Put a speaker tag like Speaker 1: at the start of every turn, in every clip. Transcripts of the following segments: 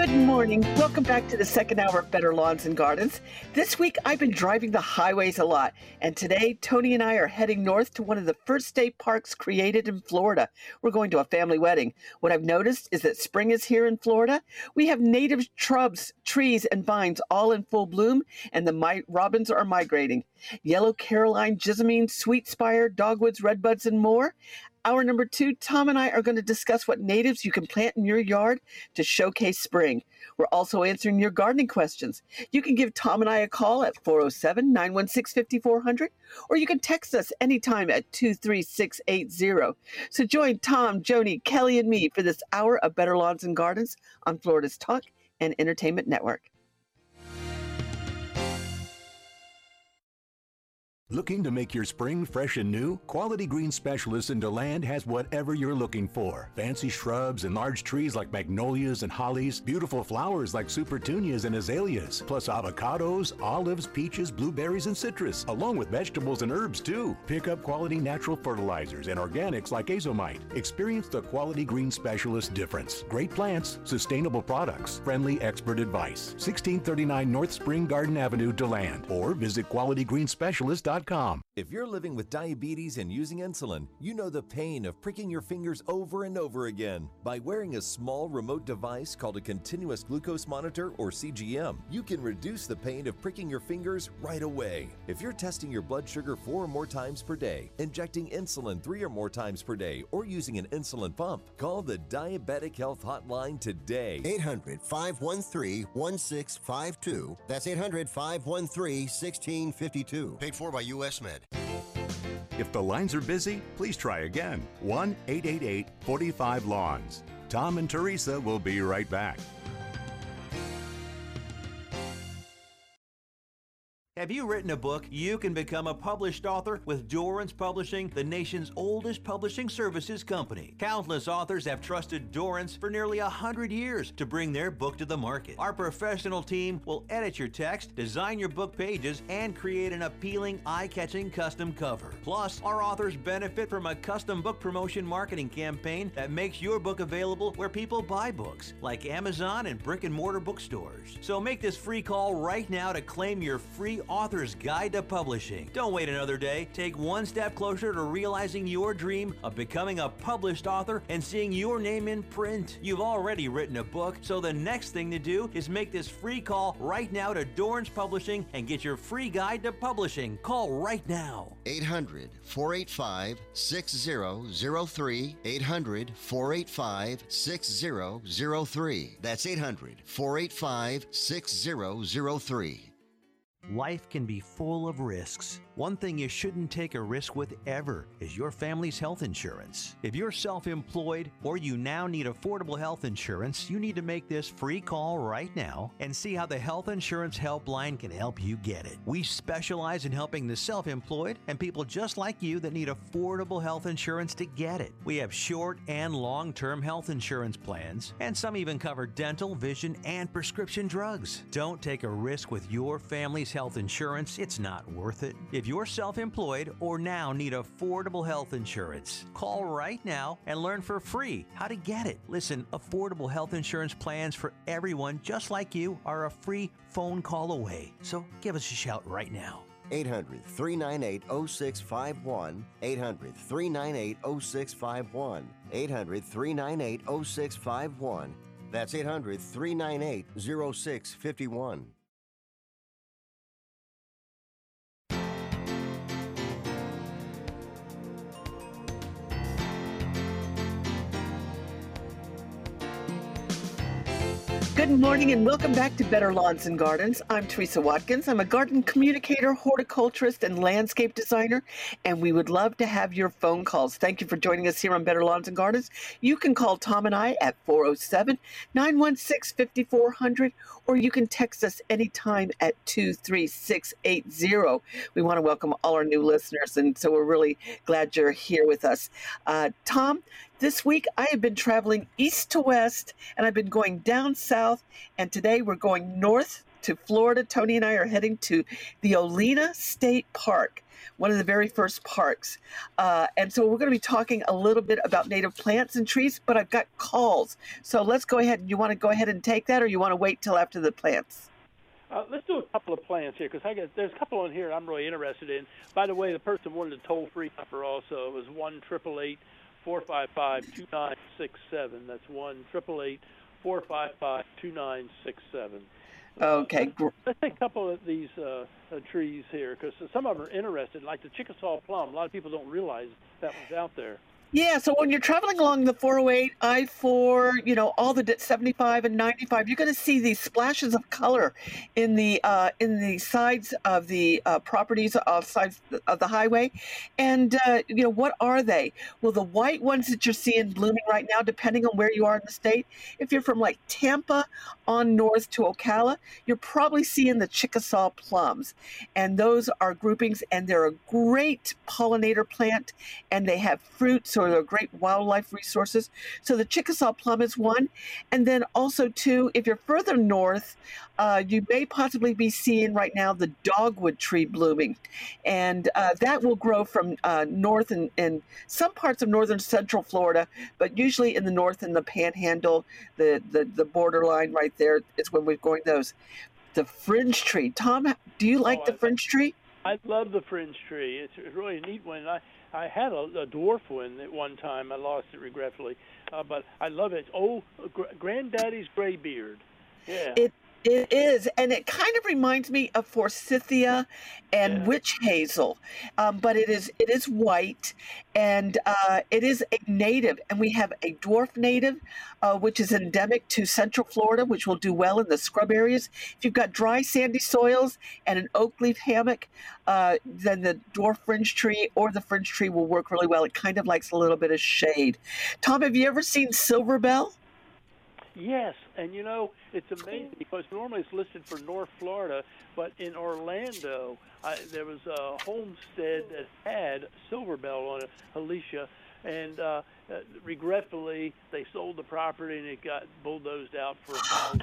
Speaker 1: Good morning. Welcome back to the second hour of Better Lawns and Gardens. This week, I've been driving the highways a lot, and today, Tony and I are heading north to one of the first state parks created in Florida. We're going to a family wedding. What I've noticed is that spring is here in Florida. We have native shrubs, trees, and vines all in full bloom, and the robins are migrating. Yellow Caroline, Jessamine, Sweetspire, dogwoods, redbuds, and more. Hour number 2, Tom and I are going to discuss what natives you can plant in your yard to showcase spring. We're also answering your gardening questions. You can give Tom and I a call at 407-916-5400, or you can text us anytime at 23680. So join Tom, Joni, Kelly, and me for this hour of Better Lawns and Gardens on Florida's Talk and Entertainment Network.
Speaker 2: Looking to make your spring fresh and new? Quality Green Specialist in DeLand has whatever you're looking for. Fancy shrubs and large trees like magnolias and hollies, beautiful flowers like supertunias and azaleas, plus avocados, olives, peaches, blueberries, and citrus, along with vegetables and herbs too. Pick up quality natural fertilizers and organics like Azomite. Experience the Quality Green Specialist difference. Great plants, sustainable products, friendly expert advice. 1639 North Spring Garden Avenue, DeLand, or visit qualitygreenspecialist.com.
Speaker 3: If you're living with diabetes and using insulin, you know the pain of pricking your fingers over and over again. By wearing a small remote device called a continuous glucose monitor, or CGM, you can reduce the pain of pricking your fingers right away. If you're testing your blood sugar 4 or more times per day, injecting insulin 3 or more times per day, or using an insulin pump, call the Diabetic Health Hotline today.
Speaker 4: 800-513-1652. That's 800-513-1652. Paid for by U.S. Med.
Speaker 2: If the lines are busy, please try again. 1-888-45-LAWNS. Tom and Teresa will be right back.
Speaker 5: Have you written a book? You can become a published author with Dorrance Publishing, the nation's oldest publishing services company. Countless authors have trusted Dorrance for nearly 100 years to bring their book to the market. Our professional team will edit your text, design your book pages, and create an appealing, eye-catching custom cover. Plus, our authors benefit from a custom book promotion marketing campaign that makes your book available where people buy books, like Amazon and brick-and-mortar bookstores. So make this free call right now to claim your free Author's Guide to Publishing. Don't wait another day. Take one step closer to realizing your dream of becoming a published author and seeing your name in print. You've already written a book, so the next thing to do is make this free call right now to Dorrance Publishing and get your free guide to publishing. Call right now.
Speaker 4: 800-485-6003. 800-485-6003. That's 800-485-6003.
Speaker 5: Life can be full of risks. One thing you shouldn't take a risk with ever is your family's health insurance. If you're self-employed or you now need affordable health insurance, you need to make this free call right now and see how the Health Insurance Helpline can help you get it. We specialize in helping the self-employed and people just like you that need affordable health insurance to get it. We have short and long-term health insurance plans, and some even cover dental, vision, and prescription drugs. Don't take a risk with your family's health insurance. It's not worth it. If you're self-employed or now need affordable health insurance, call right now and learn for free how to get it. Listen, affordable health insurance plans for everyone just like you are a free phone call away. So give us a shout right now.
Speaker 4: 800-398-0651. 800-398-0651. 800-398-0651. That's 800-398-0651.
Speaker 1: Good morning and welcome back to Better Lawns and Gardens. I'm Teresa Watkins. I'm a garden communicator, horticulturist, and landscape designer, and we would love to have your phone calls. Thank you for joining us here on Better Lawns and Gardens. You can call Tom and I at 407-916-5400, or you can text us anytime at 23680. We want to welcome all our new listeners, and so we're really glad you're here with us. Tom, this week I have been traveling east to west, and I've been going down south, and today we're going north to Florida. Tony and I are heading to the Olena State Park, one of the very first parks. And so we're going to be talking a little bit about native plants and trees, but I've got calls. So let's go ahead. You want to go ahead and take that, or you want to wait till after the plants?
Speaker 6: Let's do a couple of plants here, because there's a couple on here I'm really interested in. By the way, the person wanted a toll-free number also. It was 1-888-455-2967. That's 1-888-455-2967.
Speaker 1: Okay.
Speaker 6: Let's take a couple of these trees here, because some of them are interested, like the Chickasaw plum. A lot of people don't realize that one's out there.
Speaker 1: Yeah, so when you're traveling along the 408, I-4, all the 75 and 95, you're going to see these splashes of color in the sides of the properties, sides of the highway. And, what are they? Well, the white ones that you're seeing blooming right now, depending on where you are in the state, if you're from like Tampa on north to Ocala, you're probably seeing the Chickasaw plums. And those are groupings, and they're a great pollinator plant, and they have fruits, or they're great wildlife resources. So the Chickasaw plum is one. And then also, too, if you're further north, you may possibly be seeing right now the dogwood tree blooming. And that will grow from north and some parts of northern central Florida, but usually in the north in the panhandle, the borderline right there is when we're going those. The fringe tree. Tom, do you like the fringe tree?
Speaker 6: I love the fringe tree. It's really a neat one. I had a dwarf one at one time. I lost it regretfully, but I love it. Granddaddy's graybeard. Yeah.
Speaker 1: It is, and it kind of reminds me of forsythia and witch hazel, but it is white, and it is a native, and we have a dwarf native, which is endemic to Central Florida, which will do well in the scrub areas. If you've got dry, sandy soils and an oak leaf hammock, then the dwarf fringe tree or the fringe tree will work really well. It kind of likes a little bit of shade. Tom, have you ever seen silver bell?
Speaker 6: Yes, and it's amazing because normally it's listed for North Florida, but in Orlando, there was a homestead that had silver bell on it, Alicia, and regretfully they sold the property and it got bulldozed out for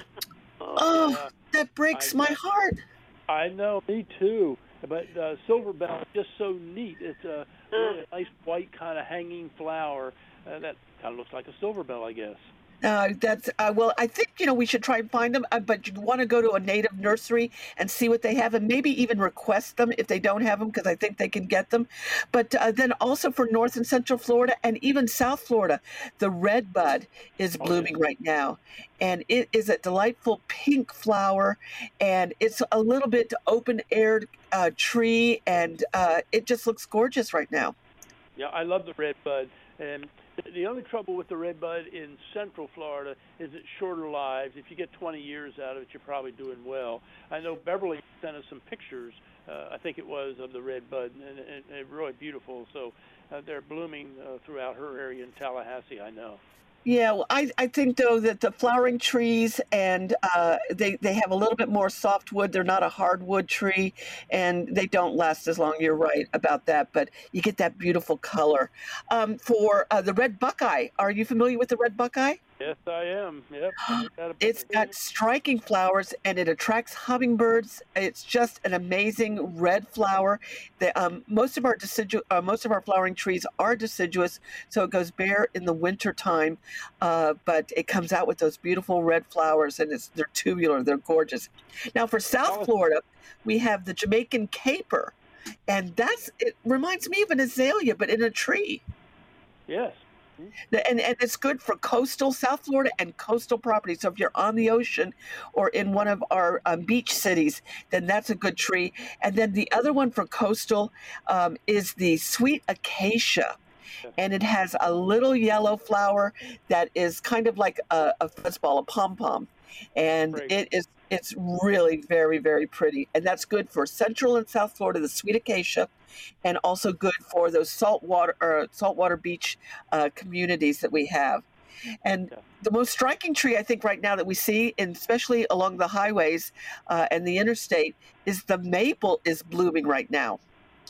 Speaker 1: that breaks my heart.
Speaker 6: I know, me too. But silver bell is just so neat. It's a really nice white kind of hanging flower that kind of looks like a silver bell, I guess.
Speaker 1: That's well, I think we should try and find them, but you want to go to a native nursery and see what they have, and maybe even request them if they don't have them, because I think they can get them. But then also for North and Central Florida and even South Florida, the redbud is blooming right now, and it is a delightful pink flower, and it's a little bit open-aired tree, and it just looks gorgeous right now.
Speaker 6: Yeah, I love the redbud, and the only trouble with the redbud in Central Florida is it's shorter lives. If you get 20 years out of it, you're probably doing well. I know Beverly sent us some pictures, I think it was, of the redbud, and they're really beautiful. So they're blooming throughout her area in Tallahassee, I know.
Speaker 1: Yeah, well, I think, though, that the flowering trees, and they have a little bit more softwood. They're not a hardwood tree, and they don't last as long. You're right about that, but you get that beautiful color. For the red buckeye, are you familiar with the red buckeye?
Speaker 6: Yes, I am. Yep.
Speaker 1: It's got striking flowers, and it attracts hummingbirds. It's just an amazing red flower. Most of our flowering trees are deciduous, so it goes bare in the winter time. But it comes out with those beautiful red flowers, and they're tubular. They're gorgeous. Now, for South Florida, we have the Jamaican caper, and it reminds me of an azalea, but in a tree.
Speaker 6: Yes.
Speaker 1: And it's good for coastal South Florida and coastal property. So if you're on the ocean or in one of our beach cities, then that's a good tree. And then the other one for coastal is the sweet acacia. And it has a little yellow flower that is kind of like a fuzzball, a pom-pom. And it's really very, very pretty. And that's good for Central and South Florida, the sweet acacia, and also good for those saltwater beach communities that we have. And the most striking tree, I think, right now that we see, and especially along the highways and the interstate, is the maple is blooming right now.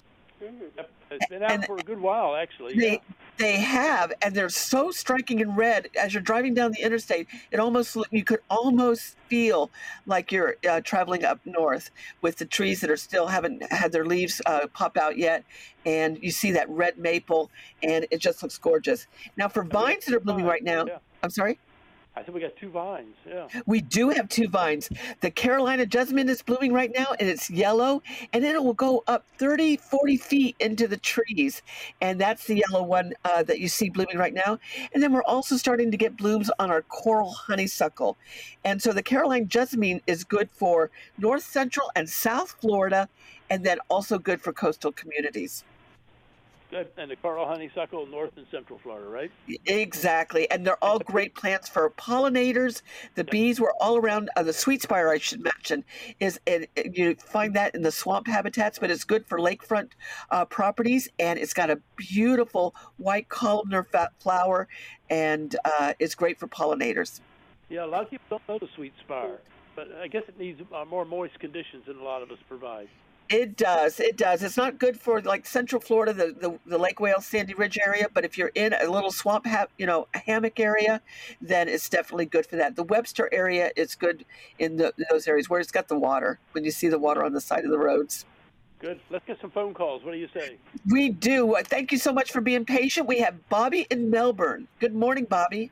Speaker 6: Yep. It's been out
Speaker 1: And
Speaker 6: for a good while, actually.
Speaker 1: They
Speaker 6: Yeah.
Speaker 1: they have, and they're so striking in red as you're driving down the interstate. You could almost feel like you're traveling up north with the trees that are still haven't had their leaves pop out yet, and you see that red maple, and it just looks gorgeous. Now, for
Speaker 6: And we got
Speaker 1: vines that are blooming
Speaker 6: vines.
Speaker 1: right now,
Speaker 6: Yeah.
Speaker 1: I'm sorry.
Speaker 6: I think we got 2 vines. Yeah.
Speaker 1: We do have 2 vines. The Carolina jasmine is blooming right now, and it's yellow, and it will go up 30, 40 feet into the trees. And that's the yellow one that you see blooming right now. And then we're also starting to get blooms on our coral honeysuckle. And so the Carolina jasmine is good for North Central and South Florida, and then also good for coastal communities.
Speaker 6: Good. And the coral honeysuckle, North and Central Florida, right?
Speaker 1: Exactly. And they're all great plants for pollinators. The bees were all around. The sweet spire, I should mention, you find that in the swamp habitats, but it's good for lakefront properties. And it's got a beautiful white columnar flower, and it's great for pollinators.
Speaker 6: Yeah, a lot of people don't know the sweet spire, but I guess it needs more moist conditions than a lot of us provide.
Speaker 1: It does. It does. It's not good for like Central Florida, the Lake Wales, Sandy Ridge area. But if you're in a little swamp, hammock area, then it's definitely good for that. The Webster area is good in those areas where it's got the water. When you see the water on the side of the roads.
Speaker 6: Good. Let's get some phone calls. What do you say?
Speaker 1: We do. Thank you so much for being patient. We have Bobby in Melbourne. Good morning, Bobby.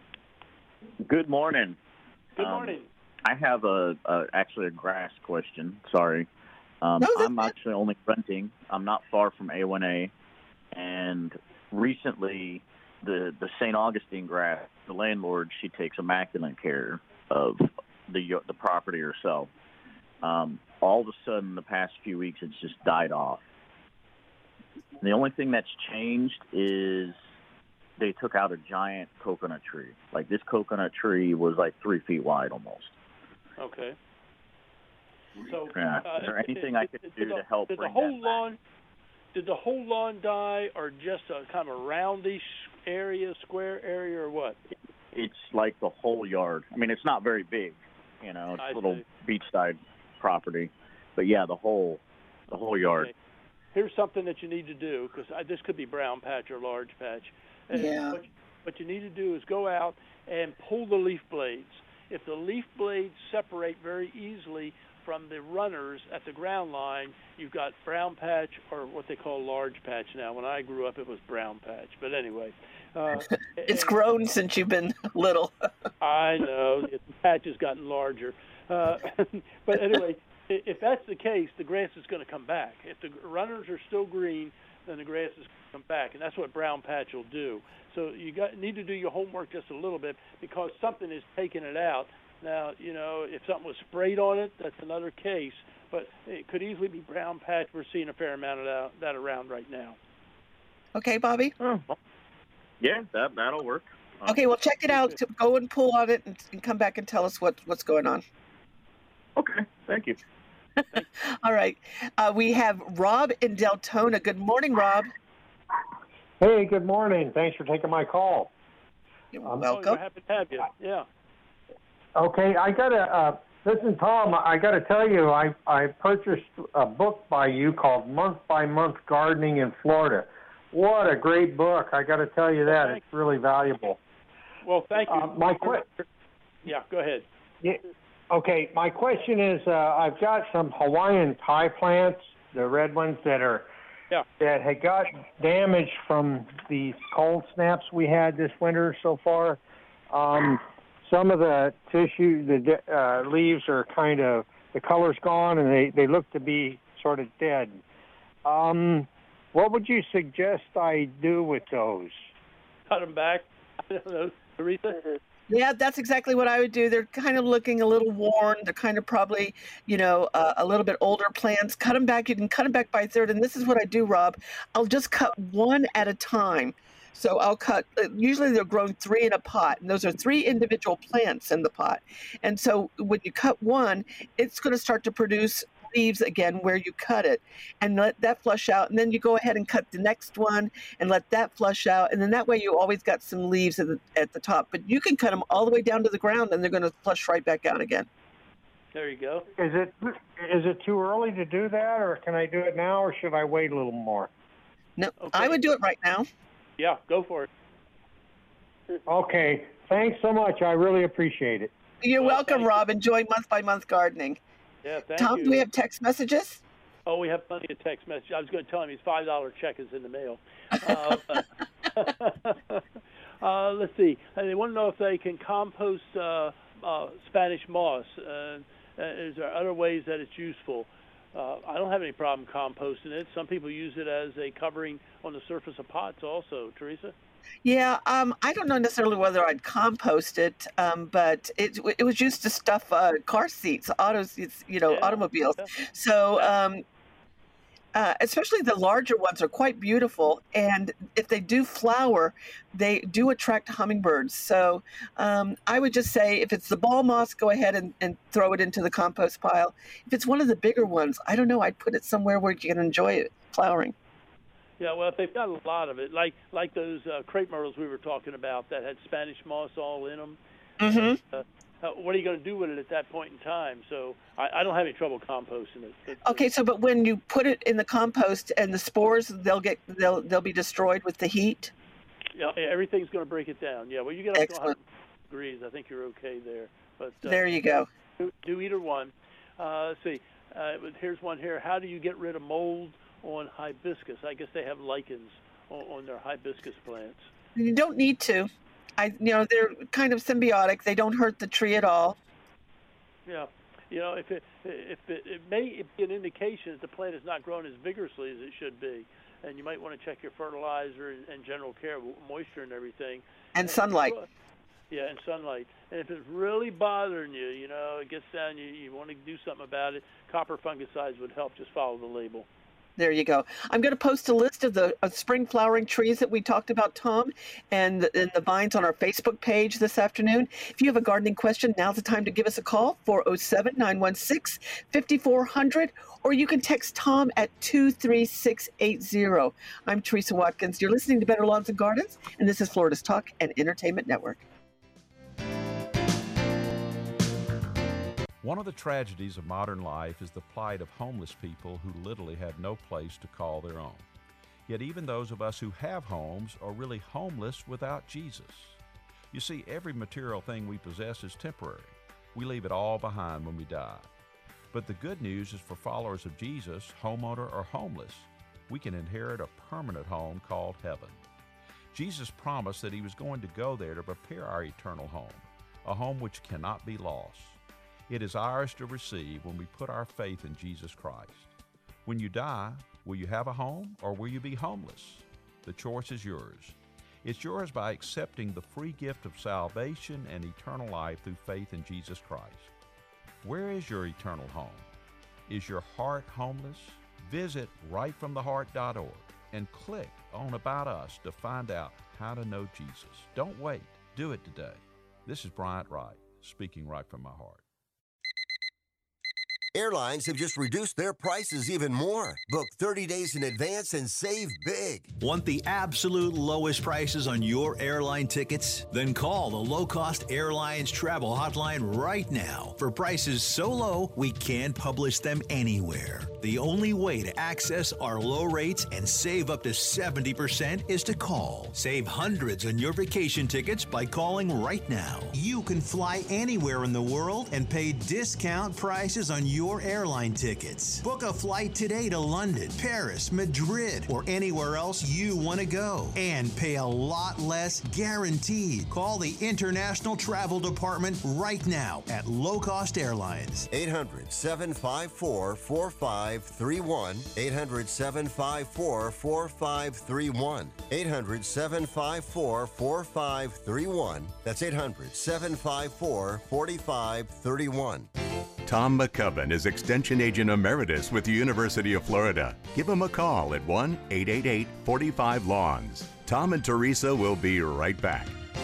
Speaker 7: Good morning.
Speaker 6: Good morning.
Speaker 7: I have actually a grass question. Sorry.
Speaker 1: No,
Speaker 7: I'm actually only renting. I'm not far from A1A, and recently the St. Augustine grass, the landlord, she takes immaculate care of the property herself. All of a sudden, the past few weeks, it's just died off. The only thing that's changed is they took out a giant coconut tree. Like, this coconut tree was like 3 feet wide almost.
Speaker 6: Okay. So,
Speaker 7: Is there anything I could do to help bring that back?
Speaker 6: Did the whole lawn die, or just a kind of a roundish area, square area, or what?
Speaker 7: It's like the whole yard. I mean, it's not very big, it's a little beachside property, but yeah, the whole yard.
Speaker 6: Okay. Here's something that you need to do, because this could be brown patch or large patch. And
Speaker 1: Yeah.
Speaker 6: what you need to do is go out and pull the leaf blades. If the leaf blades separate very easily from the runners at the ground line, you've got brown patch, or what they call large patch now. When I grew up, it was brown patch. But anyway.
Speaker 1: It's grown since you've been little.
Speaker 6: I know. The patch has gotten larger. But anyway, if that's the case, the grass is going to come back. If the runners are still green, then the grass is going to come back, and that's what brown patch will do. So you need to do your homework just a little bit, because something is taking it out. Now, if something was sprayed on it, that's another case, but it could easily be brown patch. We're seeing a fair amount of that around right now.
Speaker 1: Okay, Bobby?
Speaker 7: Oh, well, yeah, that'll work.
Speaker 1: Okay, well, check it out. Go and pull on it and come back and tell us what's going on.
Speaker 7: Okay, thank you.
Speaker 1: All right. We have Rob in Deltona. Good morning, Rob.
Speaker 8: Hey, good morning. Thanks for taking my call.
Speaker 1: You're
Speaker 6: Oh,
Speaker 1: welcome.
Speaker 6: we're happy to have you. Yeah.
Speaker 8: Okay, I gotta listen, Tom. I gotta tell you, I purchased a book by you called Month by Month Gardening in Florida. What a great book! I gotta tell you that it's really valuable.
Speaker 6: Well, thank you. Yeah, go ahead.
Speaker 8: Yeah, okay, my question is, I've got some Hawaiian pie plants, the red ones that had got damaged from the cold snaps we had this winter so far. Some of the tissue, the leaves are the color's gone, and they look to be sort of dead. What would you suggest I do with those?
Speaker 6: Cut them back. I don't know, Teresa?
Speaker 1: Yeah, that's exactly what I would do. They're kind of looking a little worn. They're kind of probably, a little bit older plants. Cut them back. You can cut them back by a third. And this is what I do, Rob. I'll just cut one at a time. So I'll cut, usually they're grown 3 in a pot, and those are 3 individual plants in the pot. And so when you cut one, it's going to start to produce leaves again where you cut it, and let that flush out. And then you go ahead and cut the next one and let that flush out. And then that way you always got some leaves at the top. But you can cut them all the way down to the ground, and they're going to flush right back out again.
Speaker 6: There you go.
Speaker 8: Is it too early to do that, or can I do it now, or should I wait a little more?
Speaker 1: No,
Speaker 6: Okay.
Speaker 1: I would do it right now.
Speaker 6: Yeah, go for it.
Speaker 8: Okay. Thanks so much. I really appreciate it.
Speaker 1: You're
Speaker 6: Well,
Speaker 1: welcome,
Speaker 6: thank you.
Speaker 1: Rob. Enjoy month-by-month gardening.
Speaker 6: Yeah, thank
Speaker 1: Tom,
Speaker 6: you.
Speaker 1: do we have text messages?
Speaker 6: Oh, we have plenty of text messages. I was going to tell him his $5 check is in the mail. Let's see. They want to know if they can compost Spanish moss. Is there other ways that it's useful? I don't have any problem composting it. Some people use it as a covering on the surface of pots also. Teresa?
Speaker 1: Yeah, I don't know necessarily whether I'd compost it, but it was used to stuff car seats, automobiles.
Speaker 6: Yeah.
Speaker 1: So, especially the larger ones are quite beautiful, and if they do flower, they do attract hummingbirds. So, I would just say if it's the ball moss, go ahead and throw it into the compost pile. If it's one of the bigger ones, I don't know, I'd put it somewhere where you can enjoy it flowering.
Speaker 6: Yeah, well, if they've got a lot of it, like those crepe myrtles we were talking about that had Spanish moss all in them, what are you going to do with it at that point in time? So I don't have any trouble composting it.
Speaker 1: Okay, so but when you put it in the compost and the spores, they'll be destroyed with the heat.
Speaker 6: Yeah, everything's going to break it down. Yeah, well, you get up to
Speaker 1: Excellent.
Speaker 6: 100 degrees. I think you're okay there. But
Speaker 1: There you go.
Speaker 6: do either one. Let's see. Here's one here. How do you get rid of mold on hibiscus? I guess they have lichens on their hibiscus plants.
Speaker 1: You don't need to. They're kind of symbiotic. They don't hurt the tree at all.
Speaker 6: Yeah, if it may be an indication that the plant is not growing as vigorously as it should be, and you might want to check your fertilizer and general care, moisture and everything.
Speaker 1: And sunlight.
Speaker 6: Yeah, and sunlight. And if it's really bothering you, it gets down, you want to do something about it, copper fungicides would help. Just follow the label.
Speaker 1: There you go. I'm going to post a list of the spring flowering trees that we talked about, Tom, and the vines on our Facebook page this afternoon. If you have a gardening question, now's the time to give us a call, 407-916-5400, or you can text Tom at 23680. I'm Teresa Watkins. You're listening to Better Lawns and Gardens, and this is Florida's Talk and Entertainment Network.
Speaker 9: One of the tragedies of modern life is the plight of homeless people who literally have no place to call their own. Yet even those of us who have homes are really homeless without Jesus. You see, every material thing we possess is temporary. We leave it all behind when we die. But the good news is for followers of Jesus, homeowner or homeless, we can inherit a permanent home called heaven. Jesus promised that he was going to go there to prepare our eternal home, a home which cannot be lost. It is ours to receive when we put our faith in Jesus Christ. When you die, will you have a home or will you be homeless? The choice is yours. It's yours by accepting the free gift of salvation and eternal life through faith in Jesus Christ. Where is your eternal home? Is your heart homeless? Visit rightfromtheheart.org and click on About Us to find out how to know Jesus. Don't wait. Do it today. This is Bryant Wright, speaking right from my heart.
Speaker 4: Airlines have just reduced their prices even more. Book 30 days in advance and save big.
Speaker 5: Want the absolute lowest prices on your airline tickets? Then call the Low Cost Airlines Travel Hotline right now for prices so low we can't publish them anywhere. The only way to access our low rates and save up to 70% is to call. Save hundreds on your vacation tickets by calling right now.
Speaker 10: You can fly anywhere in the world and pay discount prices on your airline tickets. Book a flight today to London, Paris, Madrid, or anywhere else you want to go and pay a lot less guaranteed. Call the International Travel Department right now at Low Cost Airlines.
Speaker 4: 800-754-4531. 800-754-4531. 800-754-4531. That's 800-754-4531.
Speaker 2: Tom McCubbin is Extension Agent Emeritus with the University of Florida. Give him a call at 1-888-45-LAWNS. Tom and Teresa will be right back.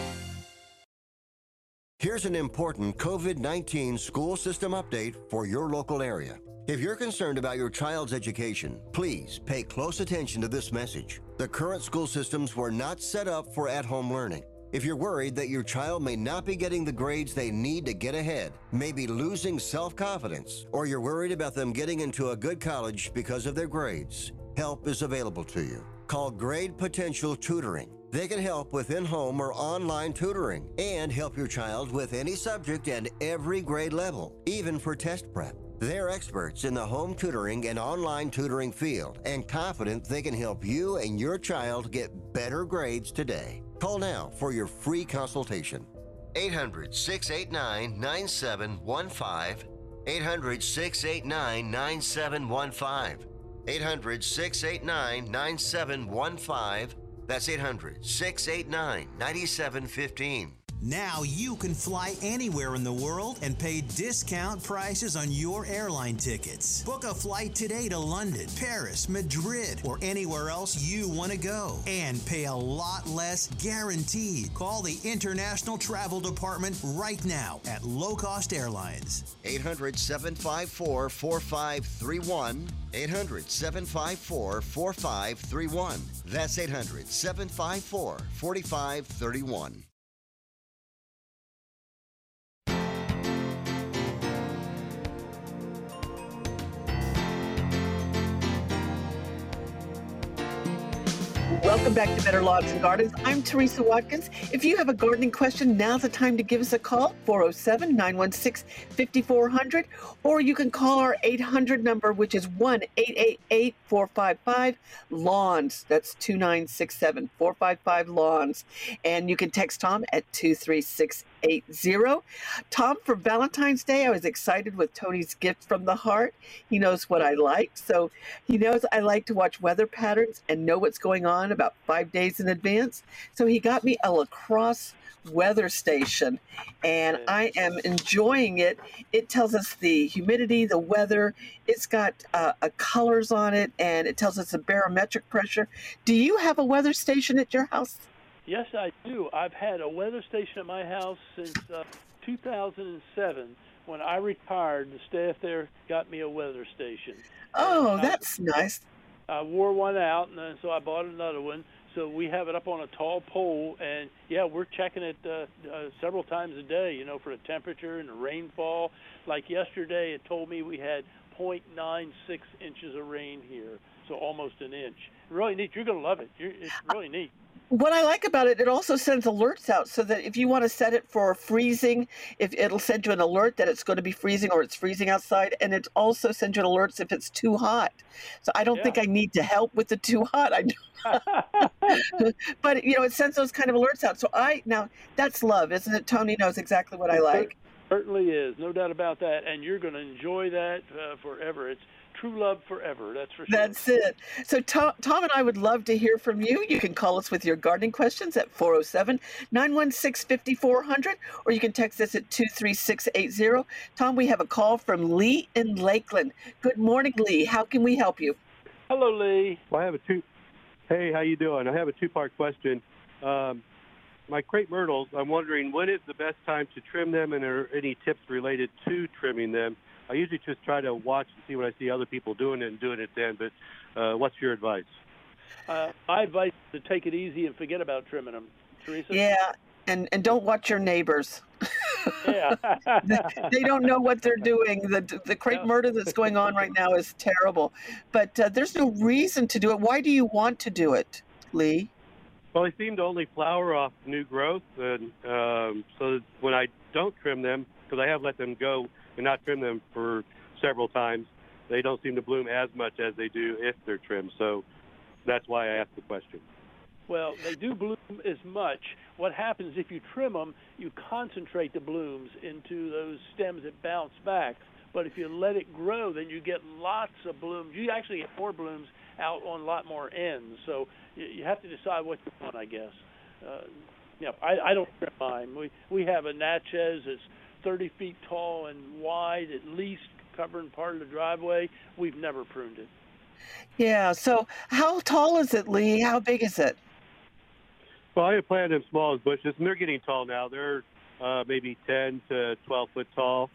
Speaker 4: Here's an important COVID-19 school system update for your local area. If you're concerned about your child's education, please pay close attention to this message. The current school systems were not set up for at-home learning. If you're worried that your child may not be getting the grades they need to get ahead, maybe losing self-confidence, or you're worried about them getting into a good college because of their grades, help is available to you. Call Grade Potential Tutoring. They can help with in-home or online tutoring and help your child with any subject and every grade level, even for test prep. They're experts in the home tutoring and online tutoring field and confident they can help you and your child get better grades today. Call now for your free consultation. 800-689-9715. 800-689-9715. 800-689-9715. That's 800-689-9715.
Speaker 10: Now you can fly anywhere in the world and pay discount prices on your airline tickets. Book a flight today to London, Paris, Madrid, or anywhere else you want to go. And pay a lot less guaranteed. Call the International Travel Department right now at Low Cost Airlines.
Speaker 4: 800-754-4531. 800-754-4531. That's 800-754-4531.
Speaker 1: Welcome back to Better Lawns and Gardens. I'm Teresa Watkins. If you have a gardening question, now's the time to give us a call, 407-916-5400, or you can call our 800 number, which is 1-888-455-LAWNS. That's 2967, 455-LAWNS. And you can text Tom at 23680. Tom, for Valentine's Day, I was excited with Tony's gift from the heart. He knows what I like. So he knows I like to watch weather patterns and know what's going on about 5 days in advance. So he got me a La Crosse weather station, and I am enjoying it. It tells us the humidity, the weather. It's got colors on it, and it tells us the barometric pressure. Do you have a weather station at your house?
Speaker 6: Yes, I do. I've had a weather station at my house since 2007. When I retired, the staff there got me a weather station.
Speaker 1: Oh, that's nice.
Speaker 6: I wore one out, and then so I bought another one. So we have it up on a tall pole, and yeah, we're checking it several times a day, you know, for the temperature and the rainfall. Like yesterday, it told me we had 0.96 inches of rain here, so almost an inch. Really neat. You're going to love it. It's really neat.
Speaker 1: What I like about it, it also sends alerts out so that if you want to set it for freezing, if it'll send you an alert that it's going to be freezing or it's freezing outside, and it also sends you alerts if it's too hot. So I don't think I need to help with the too hot. But you know, it sends those kind of alerts out. So now that's love, isn't it? Tony knows exactly what I like.
Speaker 6: Certainly is, no doubt about that, and you're going to enjoy that forever. It's true love forever, that's for sure.
Speaker 1: That's it. So Tom and I would love to hear from you. You can call us with your gardening questions at 407-916-5400, or you can text us at 23680. Tom, we have a call from Lee in Lakeland. Good morning, Lee. How can we help you?
Speaker 6: Hello, Lee.
Speaker 11: Well, Hey, how you doing? I have a two-part question. My crepe myrtles, I'm wondering when is the best time to trim them, and are any tips related to trimming them? I usually just try to watch and see what I see other people doing it and doing it then, but what's your advice?
Speaker 6: My advice is to take it easy and forget about trimming them. Teresa?
Speaker 1: Yeah, and don't watch your neighbors.
Speaker 6: Yeah.
Speaker 1: They don't know what they're doing. The crepe myrtle that's going on right now is terrible. But there's no reason to do it. Why do you want to do it, Lee?
Speaker 11: Well, they seem to only flower off new growth, and so when I don't trim them, because I have let them go and not trim them for several times, they don't seem to bloom as much as they do if they're trimmed. So that's why I asked the question.
Speaker 6: Well, they do bloom as much. What happens if you trim them, you concentrate the blooms into those stems that bounce back. But if you let it grow, then you get lots of blooms. You actually get more blooms out on a lot more ends. So you have to decide what you want, I guess. I don't trim mine. We have a Natchez that's 30 feet tall and wide, at least covering part of the driveway. We've never pruned it.
Speaker 1: Yeah, so how tall is it, Lee? How big is it?
Speaker 11: Well, I have planted them small as bushes, and they're getting tall now. They're maybe 10 to 12 foot tall.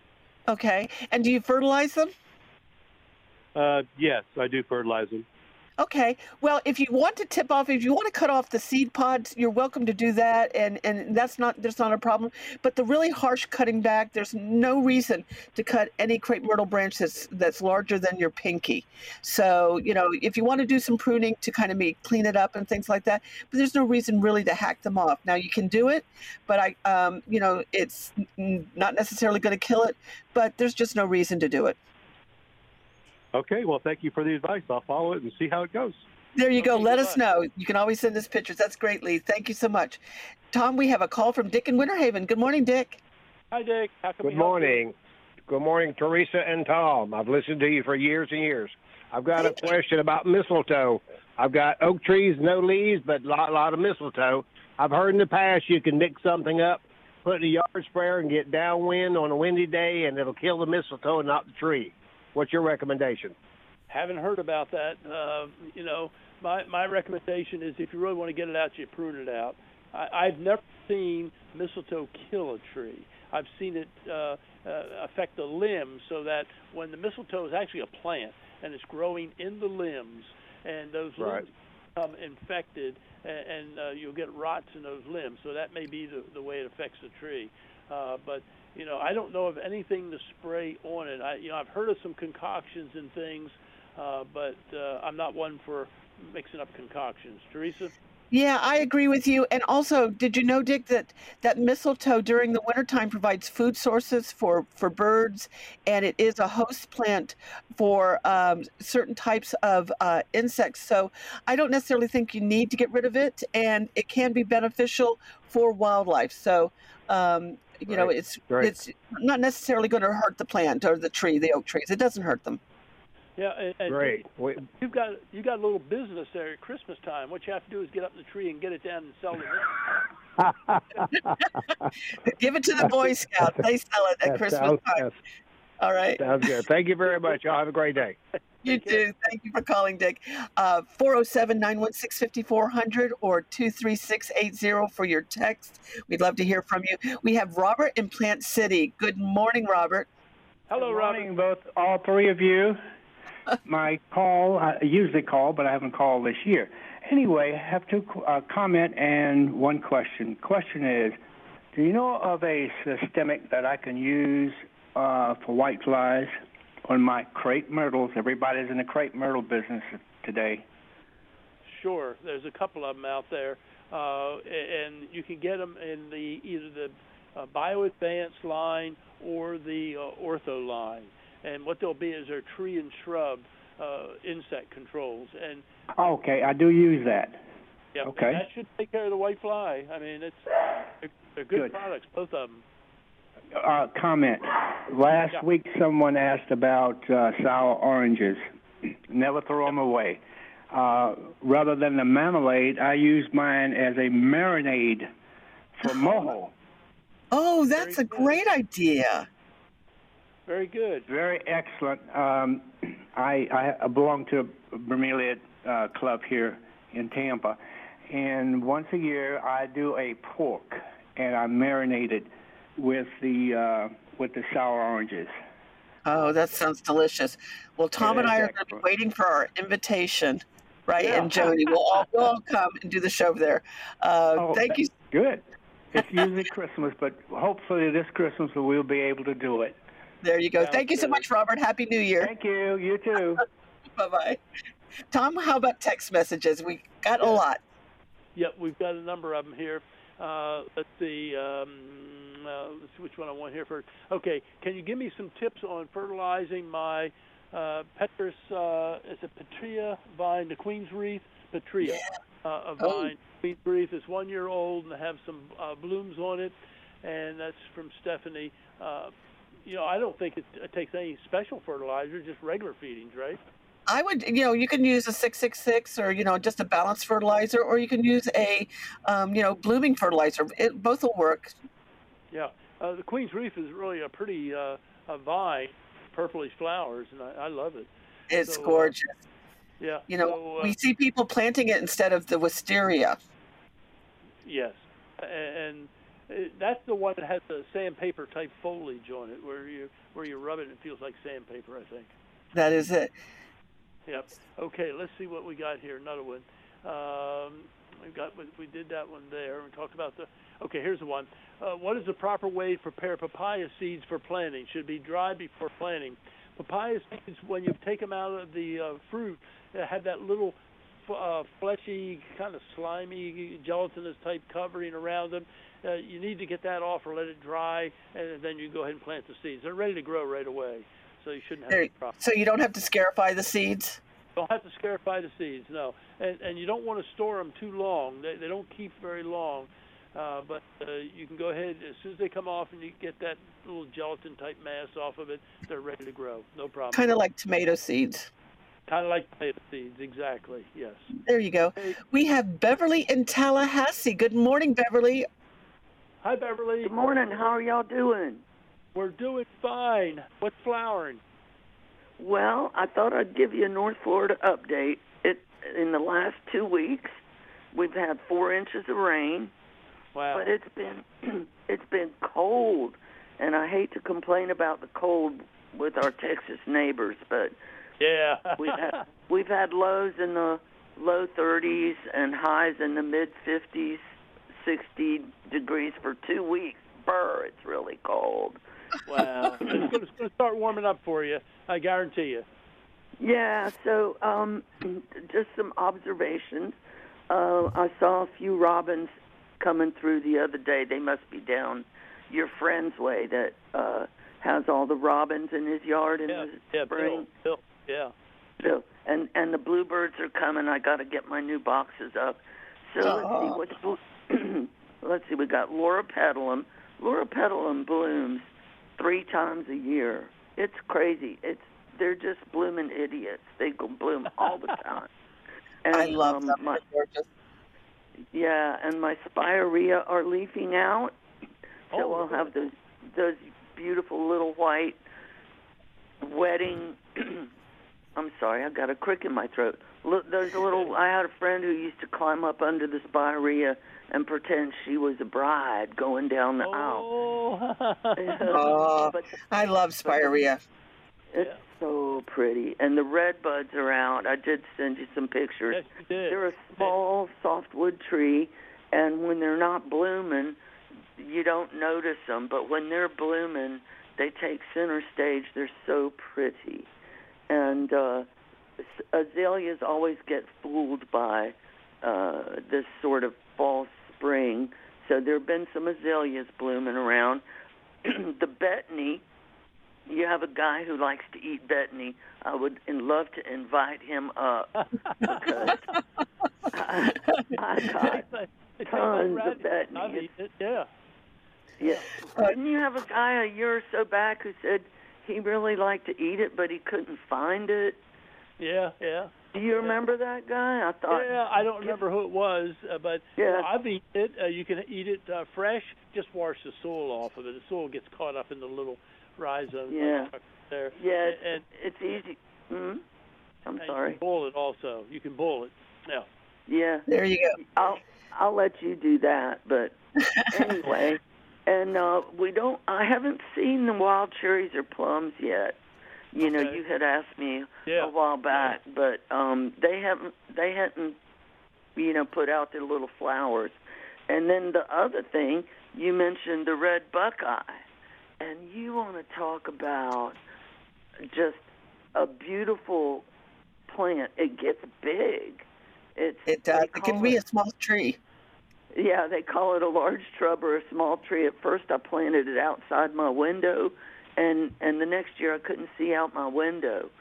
Speaker 1: Okay, and do you fertilize them?
Speaker 11: Yes, I do fertilize them.
Speaker 1: Okay. Well, if you want to tip off, if you want to cut off the seed pods, you're welcome to do that, and there's not a problem. But the really harsh cutting back, there's no reason to cut any crepe myrtle branch that's larger than your pinky. So, if you want to do some pruning to kind of clean it up and things like that, but there's no reason really to hack them off. Now you can do it, but it's not necessarily going to kill it, but there's just no reason to do it.
Speaker 11: Okay, well, thank you for the advice. I'll follow it and see how it goes.
Speaker 1: There you go. Let us know. You can always send us pictures. That's great, Lee. Thank you so much. Tom, we have a call from Dick in Winter Haven. Good morning, Dick.
Speaker 6: Hi, Dick. How can we
Speaker 12: Good
Speaker 6: help
Speaker 12: morning. Good morning, Teresa and Tom. I've listened to you for years and years. I've got a question about mistletoe. I've got oak trees, no leaves, but a lot of mistletoe. I've heard in the past you can mix something up, put it in a yard sprayer, and get downwind on a windy day, and it'll kill the mistletoe and not the tree. What's your recommendation?
Speaker 6: Haven't heard about that. My recommendation is if you really want to get it out, you prune it out. I've never seen mistletoe kill a tree. I've seen it affect the limbs so that when the mistletoe is actually a plant and it's growing in the limbs, and those limbs become infected, and you'll get rots in those limbs. So that may be the way it affects the tree. But I don't know of anything to spray on it. I've heard of some concoctions and things, but I'm not one for mixing up concoctions. Teresa?
Speaker 1: Yeah, I agree with you. And also, did you know, Dick, that mistletoe during the wintertime provides food sources for birds, and it is a host plant for certain types of insects. So I don't necessarily think you need to get rid of it, and it can be beneficial for wildlife. So, it's not necessarily going to hurt the plant or the tree, the oak trees. It doesn't hurt them.
Speaker 6: Yeah, and
Speaker 12: great.
Speaker 6: You got a little business there at Christmas time. What you have to do is get up the tree and get it down and sell it.
Speaker 1: Give it to the Boy Scouts. They sell it at Christmas time. All right.
Speaker 12: Sounds good. Thank you very much. Y'all have a great day.
Speaker 1: You too. Thank you for calling, Dick. 407-916-5400 or 23680 for your text. We'd love to hear from you. We have Robert in Plant City. Good morning, Robert.
Speaker 6: Hello, Robert.
Speaker 13: Good morning, all three of you. My call, I usually call, but I haven't called this year. Anyway, I have two comment and one question. Question is, do you know of a systemic that I can use for white flies on my crepe myrtles? Everybody's in the crepe myrtle business today.
Speaker 6: Sure. There's a couple of them out there, and you can get them in either the BioAdvance line or the Ortho line. And what they'll be is their tree and shrub insect controls. And
Speaker 13: okay, I do use that.
Speaker 6: Yeah,
Speaker 13: okay.
Speaker 6: That should take care of the white fly. I mean, they're good products, both of them.
Speaker 13: Comment. Last week someone asked about sour oranges. Never throw them away. Rather than the marmalade, I use mine as a marinade for mojo.
Speaker 1: Oh, that's a great idea.
Speaker 6: Very good.
Speaker 13: Very excellent. I belong to a bromeliad club here in Tampa, and once a year I do a pork, and I marinate it with the sour oranges.
Speaker 1: Oh, that sounds delicious. Well, Tom and I are going to be waiting for our invitation, right? Yeah. And Jody, we'll all come and do the show there. Thank you.
Speaker 13: Good. It's usually Christmas, but hopefully this Christmas we'll be able to do it.
Speaker 1: There you go. Thank you so much, Robert. Happy New Year.
Speaker 13: Thank you. You too.
Speaker 1: Bye-bye. Tom, how about text messages? We got a lot.
Speaker 6: Yep, we've got a number of them here. Let's see. Let's see which one I want here first. Okay, can you give me some tips on fertilizing my Petrus, is it Petrea vine, the Queen's Wreath? Petrea vine. Queen's Wreath is 1 year old and have some blooms on it, and that's from Stephanie. I don't think it takes any special fertilizer, just regular feedings, right?
Speaker 1: I would, you can use a 666 or, just a balanced fertilizer, or you can use a, blooming fertilizer. Both will work.
Speaker 6: Yeah. The Queen's Wreath is really a pretty a vine, purplish flowers, and I love it.
Speaker 1: It's gorgeous.
Speaker 6: Yeah.
Speaker 1: We see people planting it instead of the wisteria.
Speaker 6: Yes. And that's the one that has the sandpaper type foliage on it, where you rub it and it feels like sandpaper, I think.
Speaker 1: That is it.
Speaker 6: Yep. Okay, let's see what we got here. Another one. We did that one there. We talked about okay, here's the one. What is the proper way to prepare papaya seeds for planting? Should be dry before planting. Papaya seeds, when you take them out of the fruit, have that little fleshy, kind of slimy, gelatinous type covering around them. You need to get that off or let it dry, and then you go ahead and plant the seeds. They're ready to grow right away, so you shouldn't have any problem.
Speaker 1: So you don't have to scarify the seeds?
Speaker 6: Don't have to scarify the seeds, no. And you don't want to store them too long. They don't keep very long. But you can go ahead, as soon as they come off and you get that little gelatin-type mass off of it, they're ready to grow. No problem.
Speaker 1: Kind of like tomato seeds.
Speaker 6: Kind of like tomato seeds, exactly, yes.
Speaker 1: There you go. We have Beverly in Tallahassee. Good morning, Beverly.
Speaker 6: Hi, Beverly.
Speaker 14: Good morning. How are y'all doing?
Speaker 6: We're doing fine. What's flowering?
Speaker 14: Well, I thought I'd give you a North Florida update. In the last 2 weeks, we've had 4 inches of rain.
Speaker 6: Wow.
Speaker 14: But it's been cold, and I hate to complain about the cold with our Texas neighbors, but
Speaker 6: yeah,
Speaker 14: we've had lows in the low 30s and highs in the mid 50s, 60 degrees for 2 weeks. Brr, it's really cold.
Speaker 6: Wow. It's going to start warming up for you, I guarantee you.
Speaker 14: Yeah, so just some observations. I saw a few robins coming through the other day. They must be down your friend's way that has all the robins in his yard in the spring.
Speaker 6: Bill. Yeah.
Speaker 14: So, and the bluebirds are coming. I got to get my new boxes up. So let's see. We got Laura Petalum. Laura Petalum blooms 3 times a year. It's crazy. They're just blooming idiots. They go bloom all the time. And,
Speaker 1: I love them. They're gorgeous.
Speaker 14: Yeah, and my spirea are leafing out. So I'll have those beautiful little white wedding. I'm sorry, I got a crick in my throat. Look, there's a little. I had a friend who used to climb up under the spirea and pretend she was a bride going down the aisle.
Speaker 1: Oh, I love spirea.
Speaker 14: It's so pretty. And the red buds are out. I did send you some pictures.
Speaker 6: Yes, you did.
Speaker 14: They're a small softwood tree, and when they're not blooming, you don't notice them. But when they're blooming, they take center stage. They're so pretty. And azaleas always get fooled by this sort of false spring. So there have been some azaleas blooming around. The betony, you have a guy who likes to eat betony. I would love to invite him up because I got tons of betony.
Speaker 6: Yeah.
Speaker 14: Yeah. Didn't you have a guy a year or so back who said he really liked to eat it, but he couldn't find it?
Speaker 6: Yeah.
Speaker 14: Do you remember that guy? I thought.
Speaker 6: Yeah, I don't remember who it was, but I've eaten it. You can eat it fresh. Just wash the soil off of it. The soil gets caught up in the little rhizomes.
Speaker 14: Yeah.
Speaker 6: There.
Speaker 14: Yeah,
Speaker 6: and
Speaker 14: it's easy. I'm
Speaker 6: You
Speaker 14: sorry.
Speaker 6: can boil it also. You can boil it. Yeah.
Speaker 14: Yeah.
Speaker 1: There you
Speaker 14: go. I'll let you do that, but anyway. And I haven't seen the wild cherries or plums yet. You know, you had asked me a while back, but they hadn't, put out their little flowers. And then the other thing, you mentioned the red buckeye, and you want to talk about just a beautiful plant. It gets big.
Speaker 1: It does. It can be a small tree.
Speaker 14: Yeah, they call it a large shrub or a small tree. At first, I planted it outside my window, and the next year I couldn't see out my window.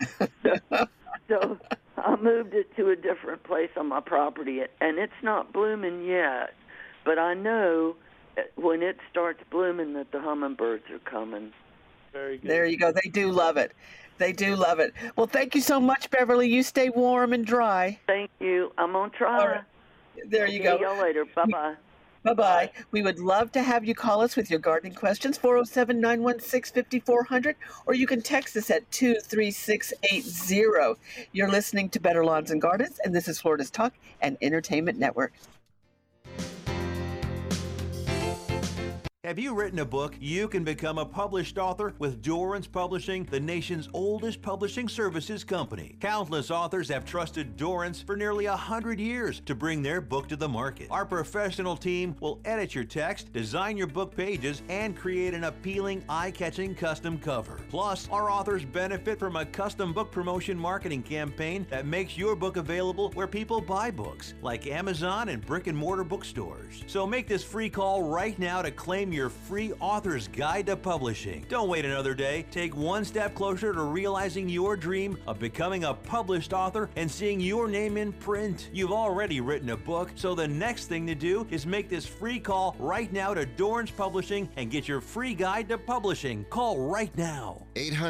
Speaker 14: So I moved it to a different place on my property, and it's not blooming yet. But I know when it starts blooming that the hummingbirds are coming.
Speaker 6: Very good.
Speaker 1: There you go. They do love it. They do love it. Well, thank you so much, Beverly. You stay warm and dry.
Speaker 14: Thank you. I'm on try.
Speaker 1: All right. There you go.
Speaker 14: See y'all later. Bye-bye.
Speaker 1: Bye-bye. We would love to have you call us with your gardening questions, 407-916-5400, or you can text us at 23680. You're listening to Better Lawns and Gardens, and this is Florida's Talk and Entertainment Network.
Speaker 5: Have you written a book? You can become a published author with Dorrance Publishing, the nation's oldest publishing services company. Countless authors have trusted Dorrance for nearly 100 years to bring their book to the market. Our professional team will edit your text, design your book pages, and create an appealing, eye-catching custom cover. Plus, our authors benefit from a custom book promotion marketing campaign that makes your book available where people buy books, like Amazon and brick-and-mortar bookstores. So make this free call right now to claim your free author's guide to publishing. Don't wait another day. Take one step closer to realizing your dream of becoming a published author and seeing your name in print. You've already written a book, so the next thing to do is make this free call right now to Dorrance Publishing and get your free guide to publishing. Call right now.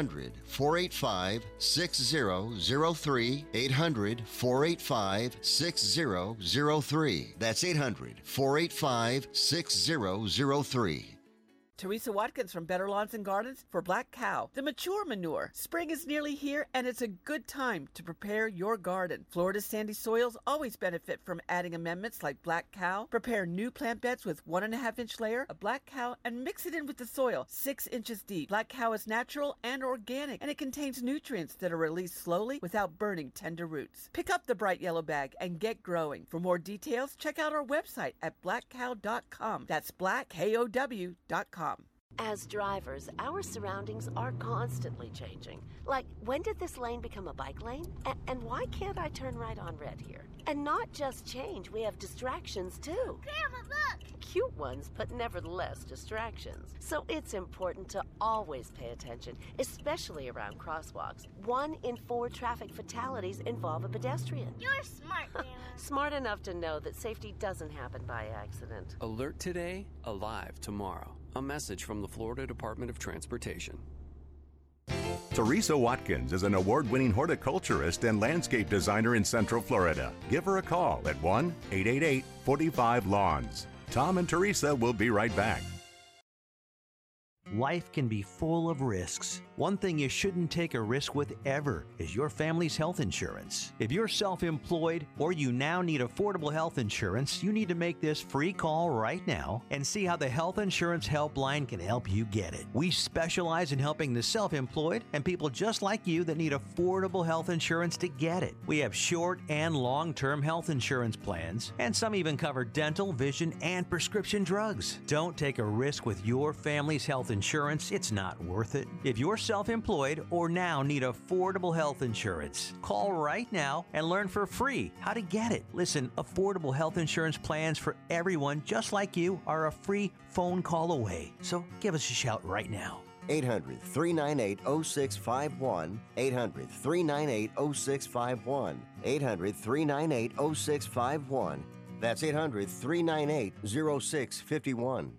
Speaker 15: 800-485-6003. 800-485-6003. That's 800-485-6003.
Speaker 1: Teresa Watkins from Better Lawns and Gardens for Black Cow, the mature manure. Spring is nearly here, and it's a good time to prepare your garden. Florida's sandy soils always benefit from adding amendments like Black Cow. Prepare new plant beds with 1.5-inch layer of Black Cow and mix it in with the soil 6 inches deep. Black Cow is natural and organic, and it contains nutrients that are released slowly without burning tender roots. Pick up the bright yellow bag and get growing. For more details, check out our website at blackcow.com. That's blackkow.com.
Speaker 16: As drivers, our surroundings are constantly changing. Like, when did this lane become a bike lane? And why can't I turn right on red here? And not just change, we have distractions too.
Speaker 17: Grandma, look!
Speaker 16: Cute ones, but nevertheless distractions. So it's important to always pay attention, especially around crosswalks. 1 in 4 traffic fatalities involve a pedestrian.
Speaker 17: You're smart, Grandma.
Speaker 16: Smart enough to know that safety doesn't happen by accident.
Speaker 18: Alert today, alive tomorrow. A message from the Florida Department of Transportation.
Speaker 2: Teresa Watkins is an award-winning horticulturist and landscape designer in Central Florida. Give her a call at 1-888-45-LAWNS. Tom and Teresa will be right back.
Speaker 5: Life can be full of risks. One thing you shouldn't take a risk with ever is your family's health insurance. If you're self-employed or you now need affordable health insurance, you need to make this free call right now and see how the Health Insurance Helpline can help you get it. We specialize in helping the self-employed and people just like you that need affordable health insurance to get it. We have short and long-term health insurance plans, and some even cover dental, vision, and prescription drugs. Don't take a risk with your family's health insurance. It's not worth it. If you're self-employed or now need affordable health insurance, call right now and learn for free how to get it. Listen, affordable health insurance plans for everyone just like you are a free phone call away. So give us a shout right now.
Speaker 4: 800-398-0651. 800-398-0651. 800-398-0651. That's 800-398-0651.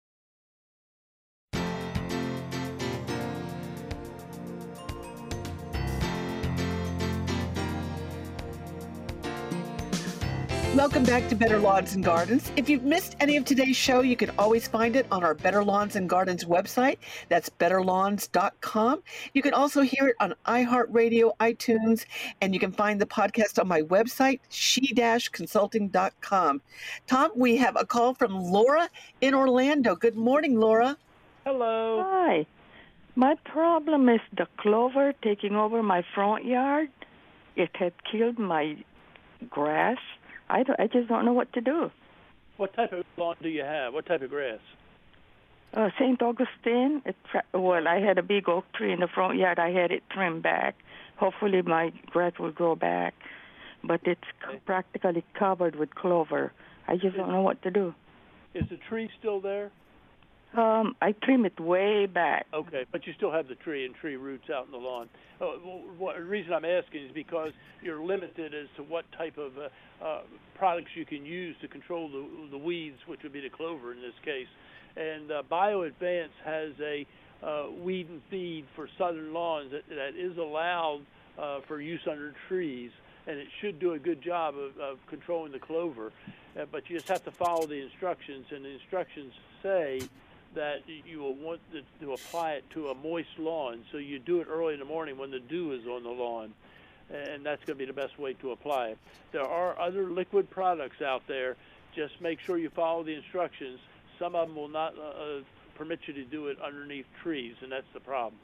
Speaker 1: Welcome back to Better Lawns and Gardens. If you've missed any of today's show, you can always find it on our Better Lawns and Gardens website. That's betterlawns.com. You can also hear it on iHeartRadio, iTunes, and you can find the podcast on my website, she-consulting.com. Tom, we have a call from Laura in Orlando. Good morning, Laura.
Speaker 19: Hello. Hi. My problem is the clover taking over my front yard. It had killed my grass. I just don't know what to do.
Speaker 6: What type of lawn do you have? What type of grass?
Speaker 19: St. Augustine. I had a big oak tree in the front yard. I had it trimmed back. Hopefully my grass will grow back. But it's practically covered with clover. I just don't know what to do.
Speaker 6: Is the tree still there?
Speaker 19: I trim it way back.
Speaker 6: Okay, but you still have the tree and tree roots out in the lawn. The reason I'm asking is because you're limited as to what type of products you can use to control the weeds, which would be the clover in this case. And BioAdvance has a weed and feed for southern lawns that is allowed for use under trees, and it should do a good job of controlling the clover. But you just have to follow the instructions, and the instructions say that you will want to apply it to a moist lawn. So you do it early in the morning when the dew is on the lawn, and that's going to be the best way to apply it. There are other liquid products out there. Just make sure you follow the instructions. some of them will not permit you to do it underneath trees, and that's the problem.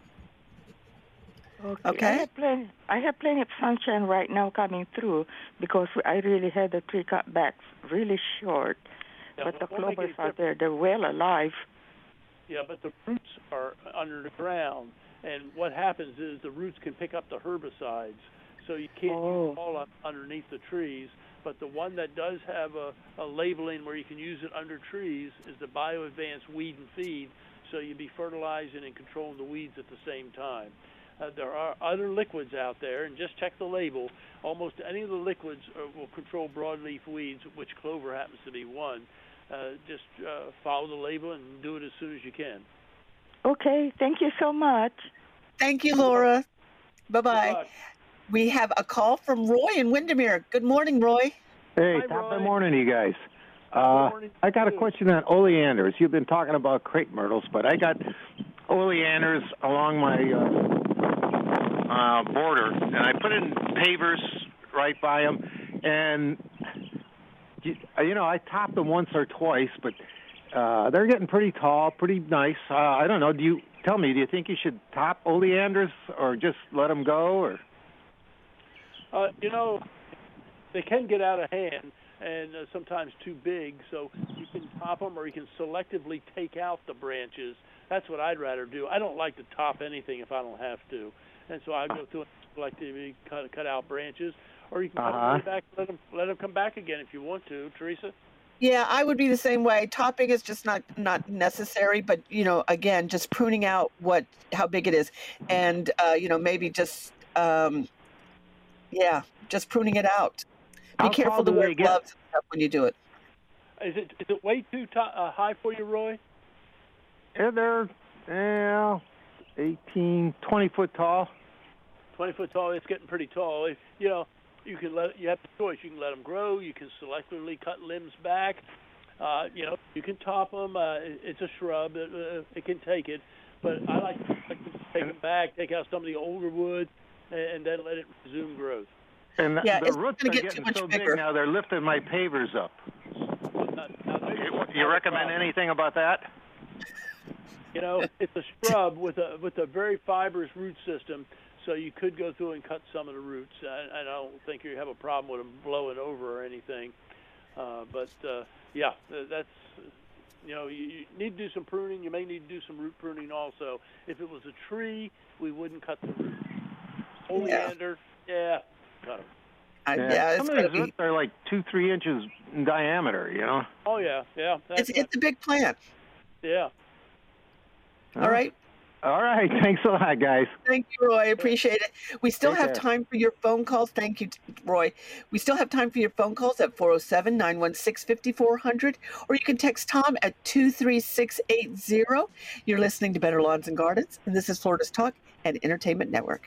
Speaker 19: Okay. I have plenty of sunshine right now coming through because I really had the tree cut back really short.
Speaker 6: Yeah,
Speaker 19: but the
Speaker 6: we'll make
Speaker 19: clovers
Speaker 6: it
Speaker 19: are there. They're well alive.
Speaker 6: Yeah, but the roots are under the ground, and what happens is the roots can pick up the herbicides, so you can't use all up underneath the trees. But the one that does have a labeling where you can use it under trees is the BioAdvanced Weed and Feed, so you'll be fertilizing and controlling the weeds at the same time. There are other liquids out there, and just check the label. Almost any of the liquids will control broadleaf weeds, which clover happens to be one. Just follow the label and do it as soon as you can.
Speaker 19: Okay, thank you so much.
Speaker 1: Thank you, Laura. Bye-bye. We have a call from Roy in Windermere. Good morning, Roy.
Speaker 17: Hey, top of the morning to you guys. I got a question on oleanders. You've been talking about crepe myrtles, but I got oleanders along my border, and I put in pavers right by them, and I topped them once or twice, but they're getting pretty tall, pretty nice. I don't know. Do you think you should top oleanders or just let them go? Or
Speaker 6: they can get out of hand and sometimes too big, so you can top them or you can selectively take out the branches. That's what I'd rather do. I don't like to top anything if I don't have to, and so I go through and selectively cut out branches, or you can cut them right back, let them come back again if you want to, Teresa.
Speaker 1: Yeah, I would be the same way. Topping is just not necessary, but again, just pruning out how big it is, and maybe just just pruning it out. Be careful to wear gloves and stuff when you do it.
Speaker 6: Is it way too high for you, Roy?
Speaker 17: Yeah, they're 18, 20 foot tall.
Speaker 6: 20 foot tall. It's getting pretty tall. You have the choice. You can let them grow. You can selectively cut limbs back. You can top them. It's a shrub. It can take it. But I like to take them back, take out some of the older wood, and then let it resume growth.
Speaker 17: And the roots are getting so big now, they're lifting my pavers up. You recommend anything about that?
Speaker 6: It's a shrub with a very fibrous root system, so you could go through and cut some of the roots. I don't think you have a problem with them blowing over or anything. That's you need to do some pruning. You may need to do some root pruning also. If it was a tree, we wouldn't cut the roots. Oleander, cut them.
Speaker 17: Some of these roots are like 2-3 inches in diameter,
Speaker 6: Oh, yeah.
Speaker 1: It's a big plant.
Speaker 6: Yeah.
Speaker 1: All right.
Speaker 17: All right. Thanks a lot, guys.
Speaker 1: Thank you, Roy. Appreciate it. We still have time for your phone calls. Thank you, Roy. We still have time for your phone calls at 407-916-5400, or you can text Tom at 23680. You're listening to Better Lawns and Gardens, and this is Florida's Talk and Entertainment Network.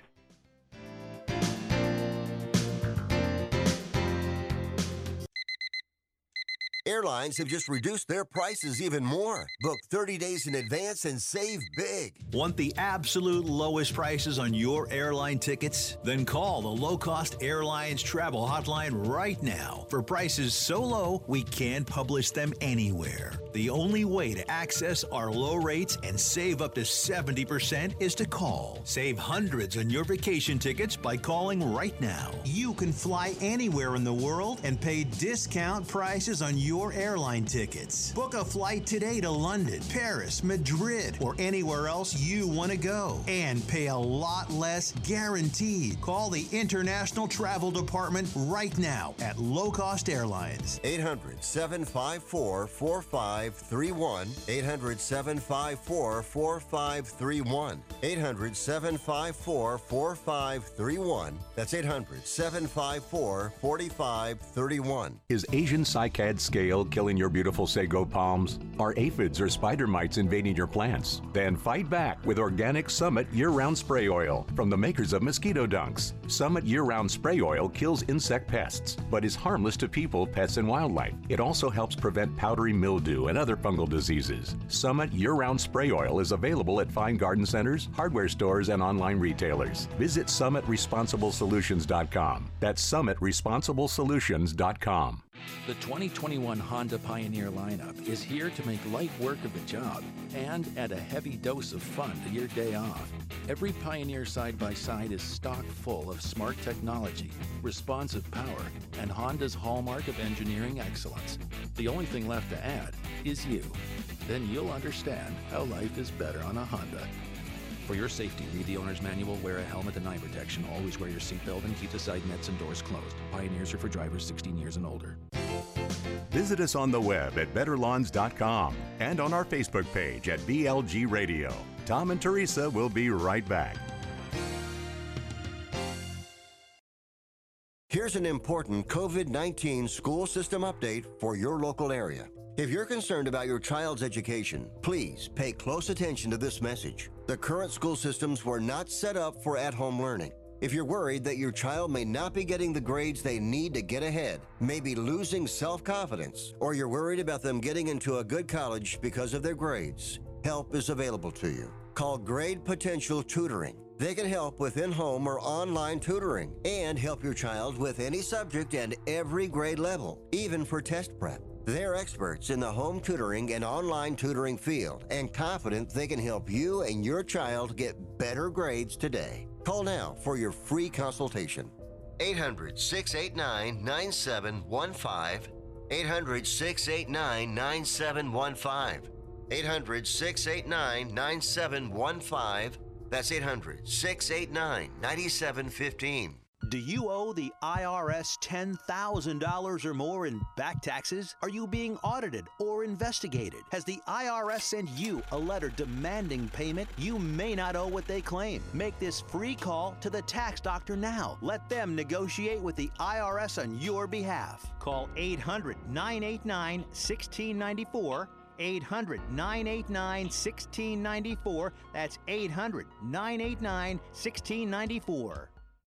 Speaker 4: Airlines have just reduced their prices even more. Book 30 days in advance and save big.
Speaker 10: Want the absolute lowest prices on your airline tickets? Then call the Low Cost Airlines Travel Hotline right now for prices so low we can't publish them anywhere. The only way to access our low rates and save up to 70% is to call. Save hundreds on your vacation tickets by calling right now. You can fly anywhere in the world and pay discount prices on your airline tickets. Book a flight today to London, Paris, Madrid, or anywhere else you want to go and pay a lot less guaranteed. Call the International Travel Department right now at Low Cost Airlines.
Speaker 4: 800-754-4531. 800-754-4531. 800-754-4531. That's 800-754-4531.
Speaker 2: Is Asian cycad scale killing your beautiful sago palms? Are aphids or spider mites invading your plants? Then fight back with Organic Summit Year-Round Spray Oil from the makers of Mosquito Dunks. Summit Year-Round Spray Oil kills insect pests, but is harmless to people, pets, and wildlife. It also helps prevent powdery mildew and other fungal diseases. Summit Year-Round Spray Oil is available at fine garden centers, hardware stores, and online retailers. Visit SummitResponsibleSolutions.com. That's SummitResponsibleSolutions.com.
Speaker 18: The 2021 Honda Pioneer lineup is here to make light work of the job and add a heavy dose of fun to your day off. Every Pioneer side-by-side is stock full of smart technology, responsive power, and Honda's hallmark of engineering excellence. The only thing left to add is you. Then you'll understand how life is better on a Honda. For your safety, read the owner's manual, wear a helmet and eye protection, always wear your seatbelt, and keep the side nets and doors closed. Pioneers are for drivers 16 years and older.
Speaker 2: Visit us on the web at betterlawns.com and on our Facebook page at BLG Radio. Tom and Teresa will be right back.
Speaker 4: Here's an important COVID-19 school system update for your local area. If you're concerned about your child's education, please pay close attention to this message. The current school systems were not set up for at-home learning. If you're worried that your child may not be getting the grades they need to get ahead, may be losing self-confidence, or you're worried about them getting into a good college because of their grades, help is available to you. Call Grade Potential Tutoring. They can help with in-home or online tutoring and help your child with any subject and every grade level, even for test prep. They're experts in the home tutoring and online tutoring field and confident they can help you and your child get better grades today. Call now for your free consultation. 800-689-9715. 800-689-9715. 800-689-9715. That's 800-689-9715.
Speaker 5: Do you owe the IRS $10,000 or more in back taxes? Are you being audited or investigated? Has the IRS sent you a letter demanding payment? You may not owe what they claim. Make this free call to the tax doctor now. Let them negotiate with the IRS on your behalf. Call 800-989-1694. 800-989-1694. That's 800-989-1694.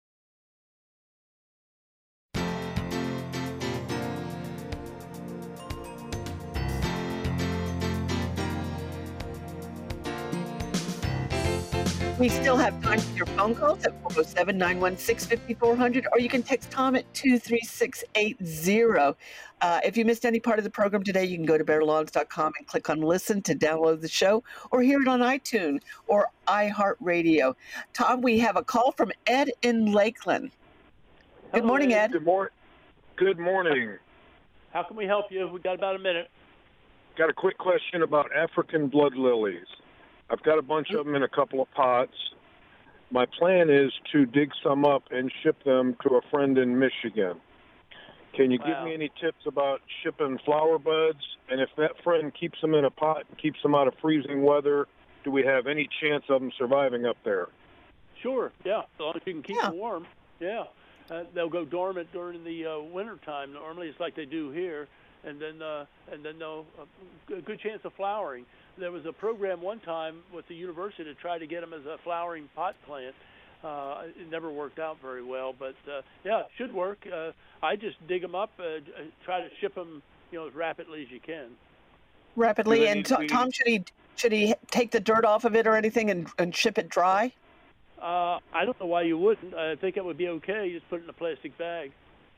Speaker 1: We still have time for your phone calls at 407-916-5400, or you can text Tom at 23680. If you missed any part of the program today, you can go to betterlawns.com and click on Listen to download the show, or hear it on iTunes or iHeartRadio. Tom, we have a call from Ed in Lakeland. Good morning, Ed.
Speaker 20: Good morning.
Speaker 6: How can we help you? We've got about a minute.
Speaker 20: Got a quick question about African blood lilies. I've got a bunch of them in a couple of pots. My plan is to dig some up and ship them to a friend in Michigan. Can you give me any tips about shipping flower buds? And if that friend keeps them in a pot and keeps them out of freezing weather, do we have any chance of them surviving up there?
Speaker 6: Sure, yeah, as long as you can keep them warm. Yeah, they'll go dormant during the winter time. Normally it's like they do here, and then they'll a good chance of flowering. There was a program one time with the university to try to get them as a flowering pot plant. It never worked out very well, but yeah, it should work. I just dig them up, try to ship them, as rapidly as you can.
Speaker 1: Rapidly, and Tom, should he take the dirt off of it or anything and ship it dry?
Speaker 6: I don't know why you wouldn't. I think it would be okay. You just put it in a plastic bag.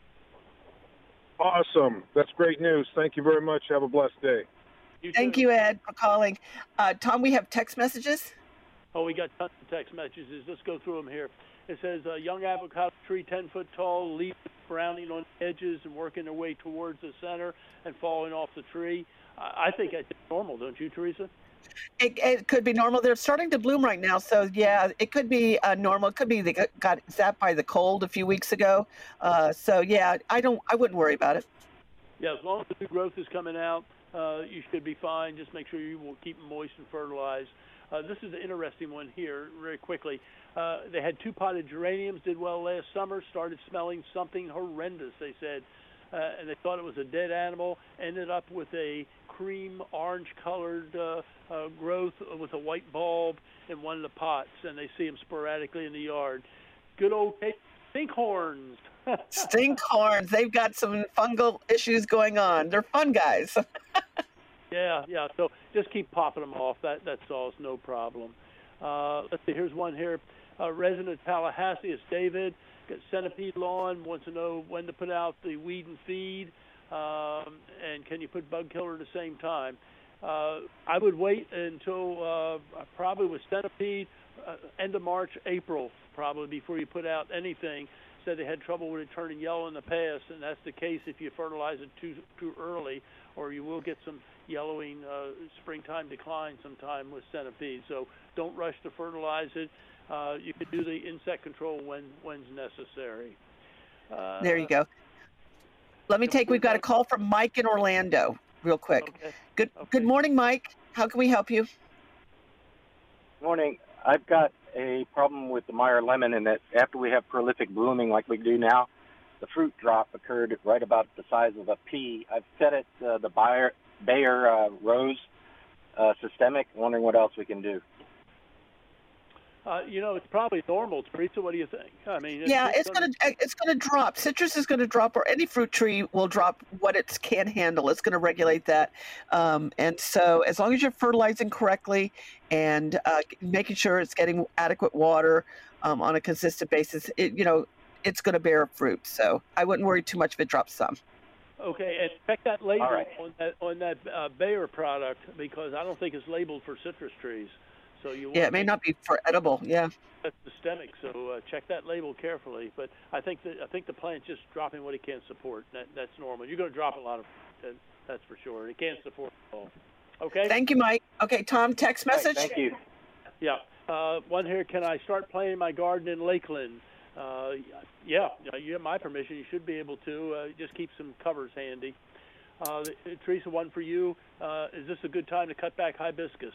Speaker 20: Awesome. That's great news. Thank you very much. Have a blessed day.
Speaker 1: Thank you, Ed, for calling. Tom, we have text messages.
Speaker 6: Oh, we got tons of text messages. Let's go through them here. It says, young avocado tree, 10 foot tall, leaves browning on the edges and working their way towards the center and falling off the tree. I think that's normal, don't you, Teresa?
Speaker 1: It could be normal. They're starting to bloom right now, so yeah, it could be normal. It could be they got zapped by the cold a few weeks ago. So yeah, I wouldn't worry about it.
Speaker 6: Yeah, as long as the new growth is coming out, you should be fine. Just make sure you will keep them moist and fertilized. This is an interesting one here, very quickly. They had 2 potted geraniums, did well last summer, started smelling something horrendous, they said. And they thought it was a dead animal, ended up with a cream orange-colored growth with a white bulb in one of the pots, and they see them sporadically in the yard. Good old stinkhorns.
Speaker 1: Stinkhorns. They've got some fungal issues going on. They're fun guys.
Speaker 6: Yeah. So just keep popping them off. That's all. It's no problem. Let's see. Here's one here. Resident of Tallahassee is David. Got centipede lawn. Wants to know when to put out the weed and feed. and can you put bug killer at the same time? I would wait until probably with centipede, end of March, April, probably before you put out anything. Said they had trouble with it turning yellow in the past, and that's the case if you fertilize it too early, or you will get some yellowing springtime decline sometime with centipede. So don't rush to fertilize it. You could do the insect control when's necessary.
Speaker 1: There you go. We've got a call from Mike in Orlando real quick. Okay. Good morning, Mike. How can we help you?
Speaker 21: Morning. I've got a problem with the Meyer lemon in that after we have prolific blooming like we do now, the fruit drop occurred right about the size of a pea. I've set it the Bayer Rose systemic. Wondering what else we can do.
Speaker 6: It's probably normal. Teresa, what do you think? I mean,
Speaker 1: it's gonna drop. Citrus is gonna drop, or any fruit tree will drop what it can handle. It's gonna regulate that, and so as long as you're fertilizing correctly and making sure it's getting adequate water on a consistent basis, it's gonna bear fruit. So I wouldn't worry too much if it drops some.
Speaker 6: Okay, and check that label
Speaker 21: right.
Speaker 6: on that Bayer product, because I don't think it's labeled for citrus trees. So
Speaker 1: it may not be for edible. Yeah,
Speaker 6: that's systemic. So check that label carefully. But I think the plant's just dropping what it can support. That's normal. You're going to drop a lot of, that's for sure. It can't support it all. Okay.
Speaker 1: Thank you, Mike. Okay, Tom, text message.
Speaker 21: Right, thank you.
Speaker 6: Yeah. One here. Can I start planting my garden in Lakeland? Yeah. You have my permission. You should be able to. Just keep some covers handy. Teresa, one for you. Is this a good time to cut back hibiscus?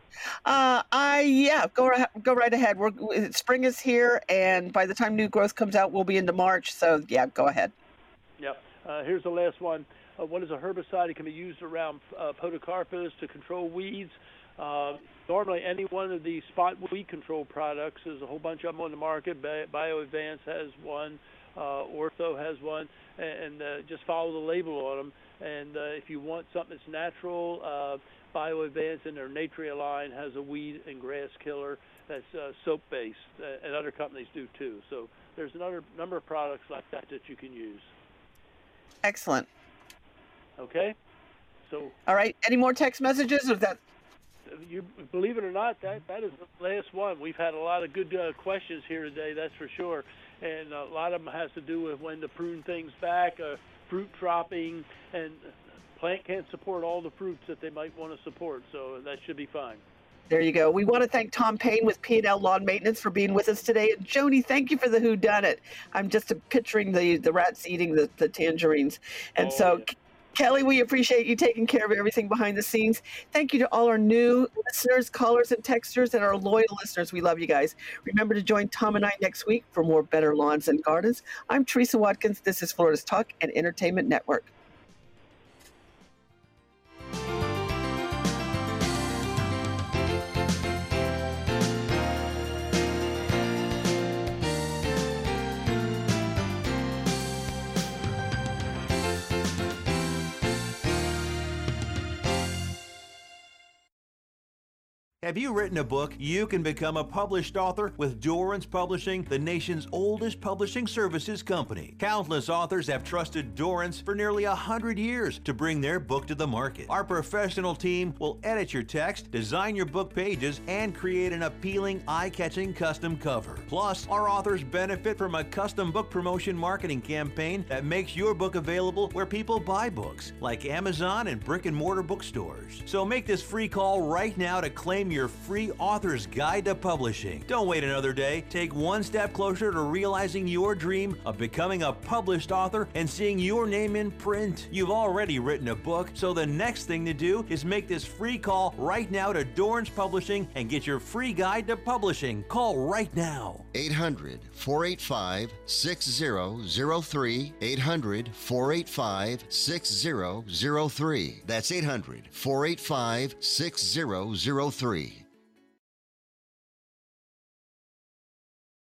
Speaker 1: Go right ahead. Spring is here, and by the time new growth comes out, we'll be into March. So yeah, go ahead.
Speaker 6: Yeah. Here's the last one. What is a herbicide? It can be used around podocarpus to control weeds. Normally, any one of the spot weed control products, there's a whole bunch of them on the market. BioAdvance has one, Ortho has one, and just follow the label on them. And if you want something that's natural, BioAdvance in their Natria line has a weed and grass killer that's soap-based, and other companies do too. So there's another number of products like that you can use.
Speaker 1: Excellent.
Speaker 6: Okay. So.
Speaker 1: All right. Any more text messages? Or that?
Speaker 6: You believe it or not, that is the last one. We've had a lot of good questions here today. That's for sure, and a lot of them has to do with when to prune things back, fruit dropping, and plant can't support all the fruits that they might want to support, so that should be fine.
Speaker 1: There you go. We want to thank Tom Payne with P&L Lawn Maintenance for being with us today. And Joni, thank you for the whodunit. I'm just picturing the rats eating the tangerines. And Kelly, we appreciate you taking care of everything behind the scenes. Thank you to all our new listeners, callers, and texters, and our loyal listeners. We love you guys. Remember to join Tom and I next week for more Better Lawns and Gardens. I'm Teresa Watkins. This is Florida's Talk and Entertainment Network.
Speaker 5: Have you written a book? You can become a published author with Dorrance Publishing, the nation's oldest publishing services company. Countless authors have trusted Dorrance for nearly 100 years to bring their book to the market. Our professional team will edit your text, design your book pages, and create an appealing, eye-catching custom cover. Plus, our authors benefit from a custom book promotion marketing campaign that makes your book available where people buy books, like Amazon and brick-and-mortar bookstores. So make this free call right now to claim your free author's guide to publishing. Don't wait another day. Take one step closer to realizing your dream of becoming a published author and seeing your name in print. You've already written a book, so the next thing to do is make this free call right now to Dorrance Publishing and get your free guide to publishing. Call right now.
Speaker 15: 800-485-6003. 800-485-6003. That's 800-485-6003.